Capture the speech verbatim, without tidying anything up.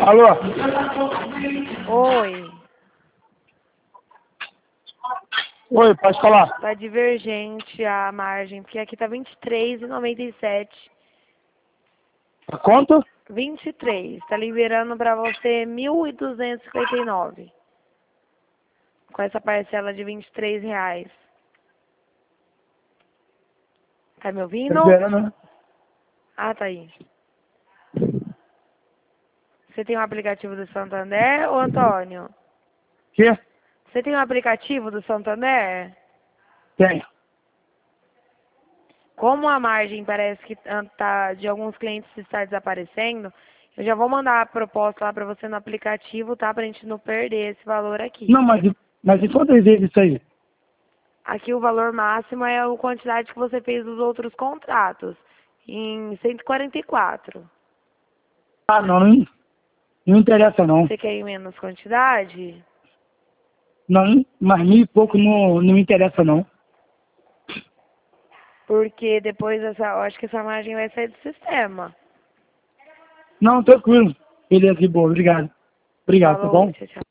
Alô? Oi. Oi, pode falar. Tá divergente a margem, porque aqui tá vinte e três reais e noventa e sete. Tá quanto? vinte e três. Tá liberando pra você mil duzentos e cinquenta e nove. Com essa parcela de vinte e três reais. Tá me Tá ouvindo? liberando, né? Ah, tá aí. Você tem um aplicativo do Santander, ô Antônio? Quê? Você tem um aplicativo do Santander? Tenho. Como a margem parece que ah, tá, de alguns clientes está desaparecendo, eu já vou mandar a proposta lá pra você no aplicativo, tá? Pra gente não perder esse valor aqui. Não, mas, mas em quantas vezes isso aí? Aqui o valor máximo é a quantidade que você fez dos outros contratos, em cento e quarenta e quatro. Ah, não, não, não interessa não. Você quer em menos quantidade? Não, mas mil e pouco não, não me interessa não. Porque depois essa, eu acho que essa margem vai sair do sistema. Não, tranquilo. Beleza, de boa, obrigado. Obrigado, tá Falou, bom? tchau, tchau.